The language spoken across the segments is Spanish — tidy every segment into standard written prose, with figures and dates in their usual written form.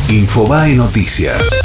Infobae Noticias.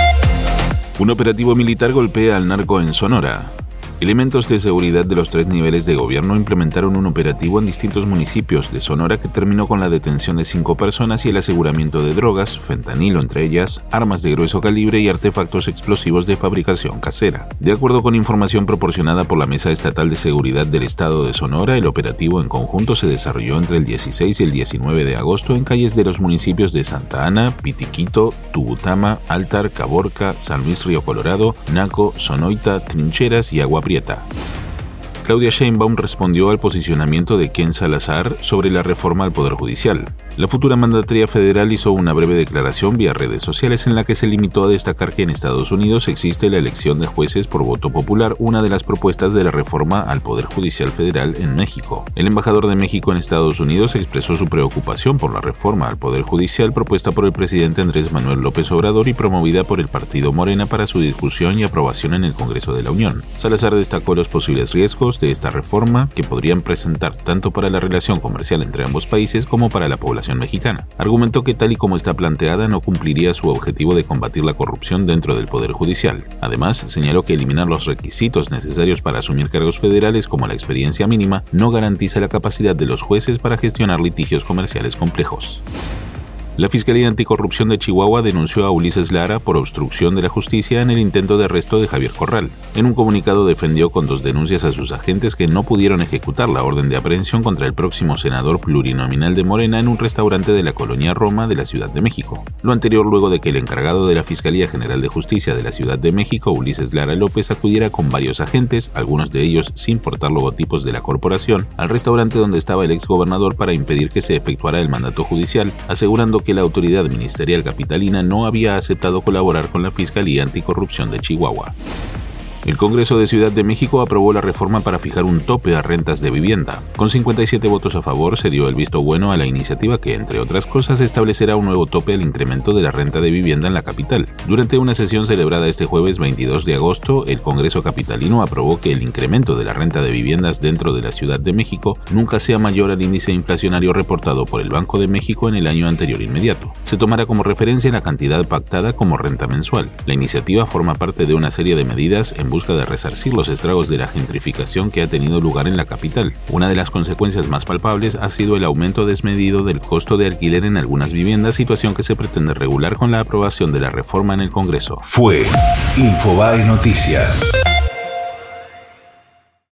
Un operativo militar golpea al narco en Sonora. Elementos de seguridad de los 3 niveles de gobierno implementaron un operativo en distintos municipios de Sonora que terminó con la detención de 5 personas y el aseguramiento de drogas, fentanilo entre ellas, armas de grueso calibre y artefactos explosivos de fabricación casera. De acuerdo con información proporcionada por la Mesa Estatal de Seguridad del Estado de Sonora, el operativo en conjunto se desarrolló entre el 16 y el 19 de agosto en calles de los municipios de Santa Ana, Pitiquito, Tubutama, Altar, Caborca, San Luis Río Colorado, Naco, Sonoita, Trincheras y Agua Prieta. Claudia Sheinbaum respondió al posicionamiento de Ken Salazar sobre la reforma al Poder Judicial. La futura mandataria federal hizo una breve declaración vía redes sociales en la que se limitó a destacar que en Estados Unidos existe la elección de jueces por voto popular, una de las propuestas de la reforma al Poder Judicial Federal en México. El embajador de México en Estados Unidos expresó su preocupación por la reforma al Poder Judicial propuesta por el presidente Andrés Manuel López Obrador y promovida por el partido Morena para su discusión y aprobación en el Congreso de la Unión. Salazar destacó los posibles riesgos de esta reforma que podrían presentar tanto para la relación comercial entre ambos países como para la población mexicana. Argumentó que tal y como está planteada no cumpliría su objetivo de combatir la corrupción dentro del Poder Judicial. Además, señaló que eliminar los requisitos necesarios para asumir cargos federales como la experiencia mínima no garantiza la capacidad de los jueces para gestionar litigios comerciales complejos. La Fiscalía Anticorrupción de Chihuahua denunció a Ulises Lara por obstrucción de la justicia en el intento de arresto de Javier Corral. En un comunicado defendió con 2 denuncias a sus agentes que no pudieron ejecutar la orden de aprehensión contra el próximo senador plurinominal de Morena en un restaurante de la colonia Roma de la Ciudad de México. Lo anterior luego de que el encargado de la Fiscalía General de Justicia de la Ciudad de México, Ulises Lara López, acudiera con varios agentes, algunos de ellos sin portar logotipos de la corporación, al restaurante donde estaba el exgobernador para impedir que se efectuara el mandato judicial, asegurando que la autoridad ministerial capitalina no había aceptado colaborar con la Fiscalía Anticorrupción de Chihuahua. El Congreso de Ciudad de México aprobó la reforma para fijar un tope a rentas de vivienda. Con 57 votos a favor se dio el visto bueno a la iniciativa que, entre otras cosas, establecerá un nuevo tope al incremento de la renta de vivienda en la capital. Durante una sesión celebrada este jueves 22 de agosto, el Congreso capitalino aprobó que el incremento de la renta de viviendas dentro de la Ciudad de México nunca sea mayor al índice inflacionario reportado por el Banco de México en el año anterior inmediato. Se tomará como referencia la cantidad pactada como renta mensual. La iniciativa forma parte de una serie de medidas en busca de resarcir los estragos de la gentrificación que ha tenido lugar en la capital. Una de las consecuencias más palpables ha sido el aumento desmedido del costo de alquiler en algunas viviendas, situación que se pretende regular con la aprobación de la reforma en el Congreso. Fue Infobae Noticias.